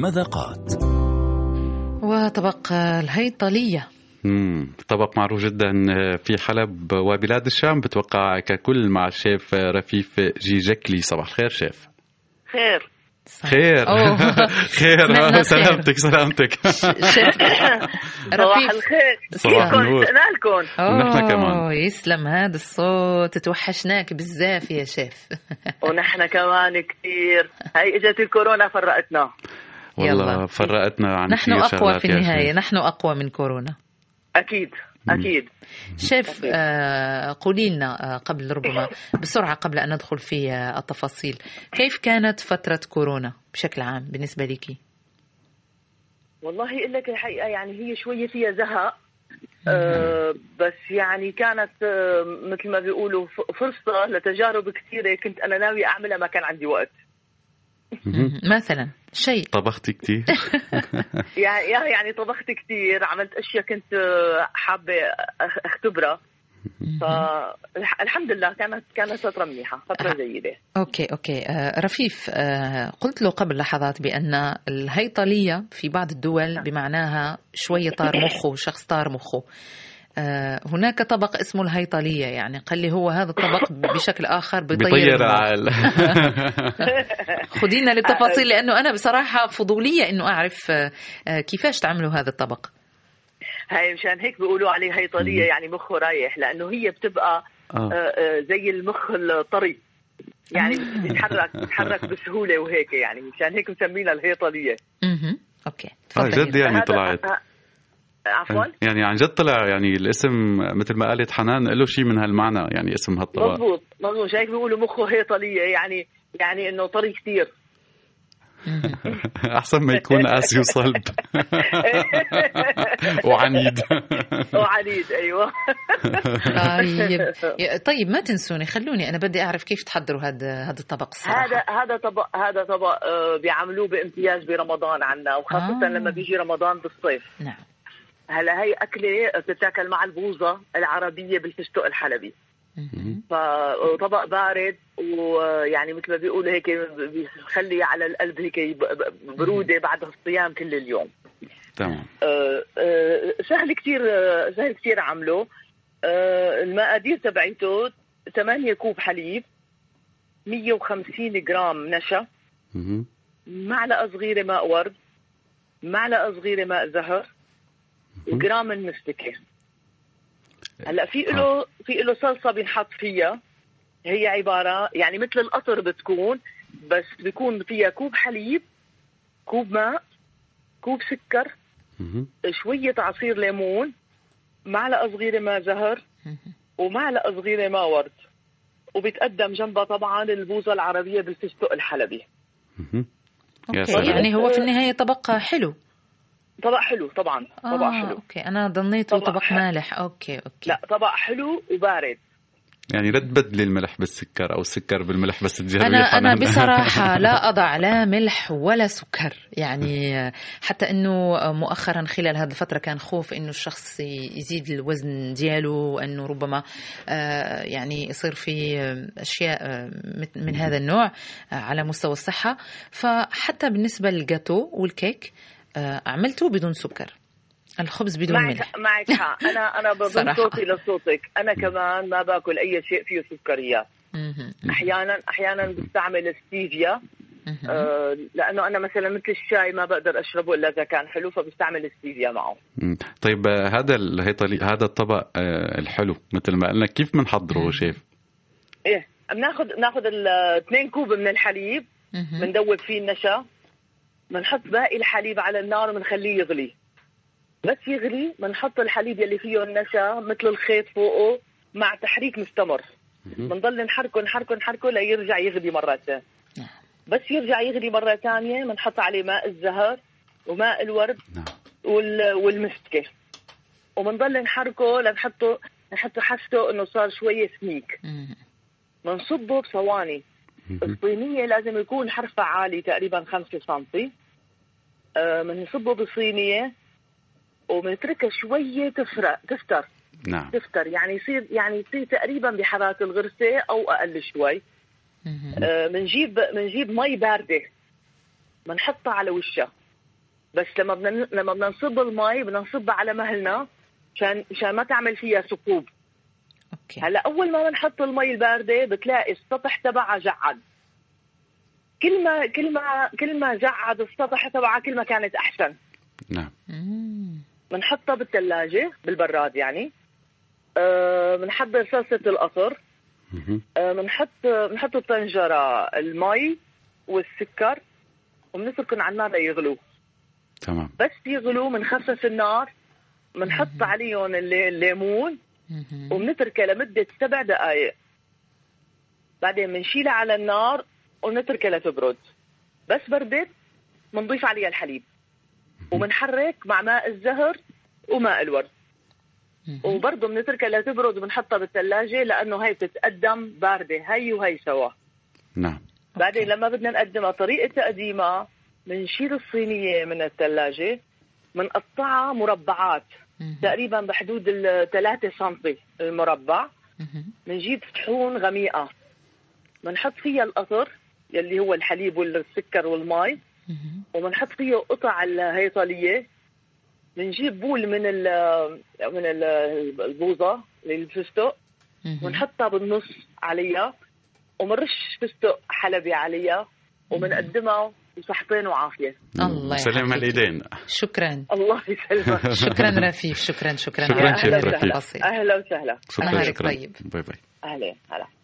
مذاقات. وطبق الهيطلية طبق معروف جدا في حلب وبلاد الشام، بتوقع ككل مع الشيف رفيف جيجكلي. صباح الخير شيف. خير خير خير سلامتك شيف صباح الخير. صباح النور. نحن كمان يسلم هذا الصوت، توحشناك بزاف يا شيف. ونحن كمان كتير. هاي اجت الكورونا فرقتنا والله، فرقتنا عن نحن أقوى في النهاية، نحن أقوى من كورونا أكيد. شيف قولي لنا قبل ربما بسرعة قبل أن ندخل في التفاصيل، كيف كانت فترة كورونا بشكل عام بالنسبة لك؟ والله إقول لك الحقيقة يعني هي شوية فيها زهق، بس يعني كانت مثل ما بيقولوا فرصة لتجارب كثيرة كنت أنا ناوي أعملها ما كان عندي وقت. مثلا شيء طبختي كتير؟ يعني طبخت كتير، عملت أشياء كنت حابة أختبرها، فالحمد لله كانت فترة منيحة، فترة جيدة. أوكي رفيف، قلت له قبل لحظات بأن الهيطلية في بعض الدول بمعناها شوية طار مخه، شخص طار مخه. هناك طبق اسمه الهيطلية، يعني قال لي هو هذا الطبق بشكل آخر بيطير عال. خدينا للتفاصيل، لأنه أنا بصراحة فضولية إنه أعرف كيفاش تعملوا هذا الطبق. هاي مشان هيك بيقولوا عليه هيطلية، يعني مخه رايح، لأنه هي بتبقى زي المخ الطري، يعني بتتحرك بسهولة وهيك، يعني مشان هيك مسمينها الهيطلية. أوكي جد يعني طلعت عفوا، يعني عن جد طلع يعني الاسم مثل ما قالت حنان له شيء من هالمعنى، يعني اسم هالطبق مضبوط. هيك بيقولوا مخه هيطلية، يعني انه طري كتير. احسن ما يكون قاسي وصلب وعنيد. ايوه. طيب ما تنسوني، خلوني انا بدي اعرف كيف تحضروا هذا الطبق الصراحه. هذا طبق بيعملوه بامتياز برمضان عنا، وخاصه لما بيجي رمضان بالصيف. نعم. هلا هي أكلة بتتاكل مع البوظة العربية بالفستق الحلبي. فطبق بارد، ويعني مثل ما بيقولوا هيك بيخلي على القلب هيك برودة بعد الصيام كل اليوم. تمام. سهل كتير عمله. المقادير تبعيته 8 كوب حليب، 150 جرام نشا، معلقة صغيرة ماء ورد، معلقة صغيرة ماء زهر، وجرام من مستكة. هلا في له صلصه بنحط فيها، هي عباره يعني مثل القطر بتكون، بس بيكون فيها كوب حليب، كوب ماء، كوب سكر، شويه عصير ليمون، معلقه صغيره ماء زهر، ومعلقه صغيره ماء ورد، وبتقدم جنبها طبعا البوظه العربيه بالفستق الحلبي. يعني هو في النهايه طبق حلو. طبق حلو طبعا. طبق حلو. اوكي، انا ظنيته طبق مالح. اوكي لا، طبق حلو وبارد. يعني لا تبدلي الملح بالسكر او السكر بالملح، بس تجربي. انا بصراحه لا اضع لا ملح ولا سكر، يعني حتى انه مؤخرا خلال هذه الفتره كان خوف انه الشخص يزيد الوزن دياله، وانه ربما يعني يصير في اشياء من هذا النوع على مستوى الصحه. فحتى بالنسبه للجاتو والكيك عملته بدون سكر، الخبز بدون ملح. معك حق. انا بضم صوتي لصوتك، انا كمان ما باكل اي شيء فيه سكريات. احيانا بستعمل ستيفيا، لانه انا مثلا مثل الشاي ما بقدر اشربه الا اذا كان حلو، فبستعمل ستيفيا معه. طيب هذا الطبق الحلو مثل ما قلنا، كيف بنحضره شيف؟ ايه، بناخذ 2 كوب من الحليب، بندوب فيه النشا، بنحط باقي الحليب على النار وبنخليه يغلي. بس يغلي بنحط الحليب يلي فيه النشا مثل الخيط فوقه مع تحريك مستمر. بنضل نحركه ليرجع يغلي مرتين. بس يرجع يغلي مرة ثانية بنحط عليه ماء الزهر وماء الورد والمستكة، وبنضل نحركه لنحطه حسته انه صار شوية سميك. بنصبه بصواني. الصينية لازم يكون حرفها عالي تقريبا 5 سنتي. بنصبه بصينية وبنتركها شوية تفتر. نعم. تفتر يعني يصير تقريبا بحرارة الغرفة أو أقل شوي. بنجيب مي باردة بنحطها على وشها بس لما بدنا نصب المي بدنا نصبها على مهلنا مشان ما تعمل فيها ثقوب. اوكي. هلا اول ما بنحط المي البارده بتلاقي السطح تبعها جعد. كل ما جعد السطح تبعها كل ما كانت احسن. نعم. بنحطها بالثلاجه بالبراد يعني. بنحضر صلصه القطر. بنحط الطنجره المي والسكر وبنتركهم على النار ليغلوا. تمام. بس يغلوا بنخفف النار، بنحط عليهم الليمون وبنتركها لمده 7 دقائق. بعدين بنشيلها على النار ونتركها لتبرد. بس بردت بنضيف عليها الحليب وبنحرك مع ماء الزهر وماء الورد. وبرضه بنتركها لتبرد وبنحطها بالثلاجة لأنه هي بتتقدم باردة هي وهي سوا. نعم. بعدين لما بدنا نقدمها طريقة تقديمها بنشيل الصينية من الثلاجة بنقطعها مربعات تقريبا بحدود 3 سنتي المربع. بنجيب طحون غميقة بنحط فيها القطر يلي هو الحليب والسكر والماء وبنحط فيه قطع الهيطلية. بنجيب بول من البوظة للفستق ونحطها بالنص عليها ومنرش فستق حلبي عليها وبنقدمها بصحتين وعافية. الله سلام الإيدين. شكرا. الله يسلمك. شكرا رفيف. شكرا شكرا شيف رفيف. أهلا وسهلا. شكرا. طيب. باي باي. أهلا.